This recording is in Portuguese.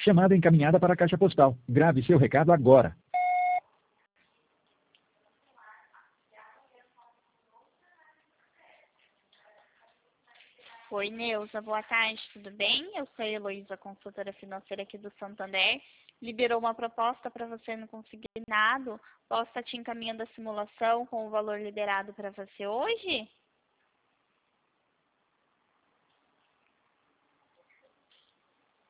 Chamada encaminhada para a caixa postal. Grave seu recado agora. Oi, Neuza, boa tarde, tudo bem? Eu sou a Heloísa, consultora financeira aqui do Santander. Liberou uma proposta para você no consignado. Posso estar te encaminhando a simulação com o valor liberado para você hoje?